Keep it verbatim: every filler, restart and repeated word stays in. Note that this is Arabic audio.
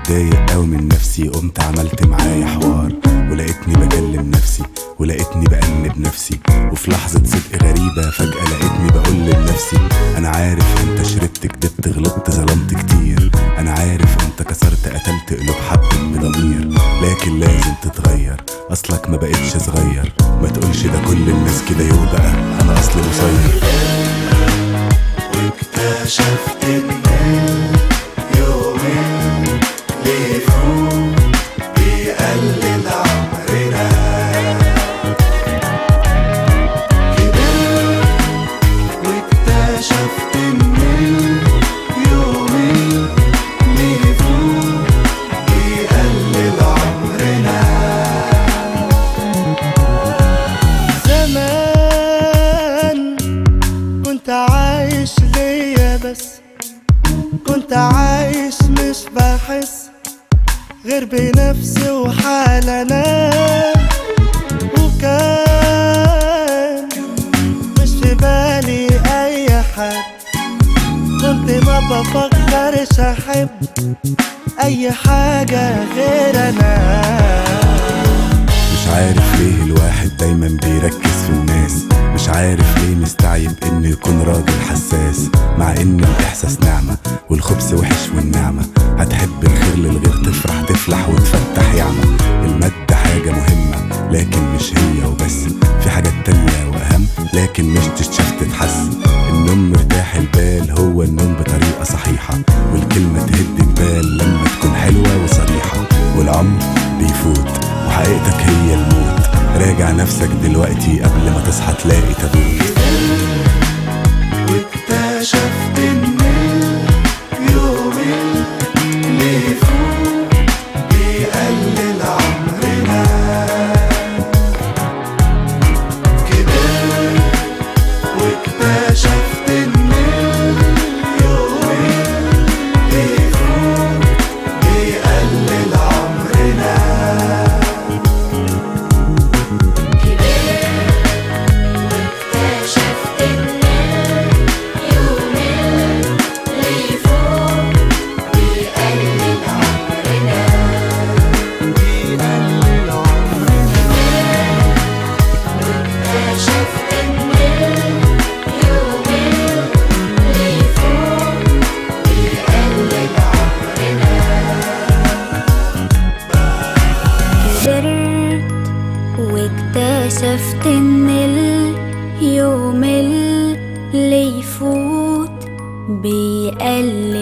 متضايق قوي من نفسي، قمت عملت معايا حوار ولقيتني بكلم نفسي ولقيتني بأنب نفسي، وفي لحظة صدق غريبة فجأة لقيتني بقول لنفسي أنا عارف انت شربت كدبت غلطت ظلمت كتير، أنا عارف انت كسرت قتلت قلوب حبك بضمير، لكن لازم تتغير أصلك ما بقتش صغير، ما تقولش ده كل الناس كده يو بقى أنا أصلي قصير. واكتشفت ان يومين ليفوق بيقلل عمرنا، كبرت واكتشفت ان يومين ليفوق بيقلل عمرنا. زمان كنت عايش ليا بس، كنت عايش مش بحس غير بنفسي وحال انا، وكان مش في بالي اي حد، كنت ما بفكرش احب اي حاجة غير انا. مش عارف ليه الواحد دايما بيركز في الناس، مش عارف ليه مستعيب انه يكون راجل حساس، مع ان الاحساس نعمة والخبز وحش والنعمة، هتحب الخير للغير تفرح تفلح وتفتح يعمى، المادة حاجة مهمة لكن مش هي وبس، في حاجات تانية واهم لكن مش تتشاف تتحس، النوم مرتاح البال هو النوم بطريقة صحيحة، والكلمة تهد البال لما تكون حلوة وصريحة، والعمر بيفوت وحقيقتك هي الموت، راجع نفسك دلوقتي قبل ما تصحى تلاقي تابوت. واكتشفت ان يومين ليفوق بيقلل عمرنا، كبرت واكتشفت ان يومين ليفوق بيقلل عمرنا. واكتشفت ان اليوم اللي يفوت بيقلل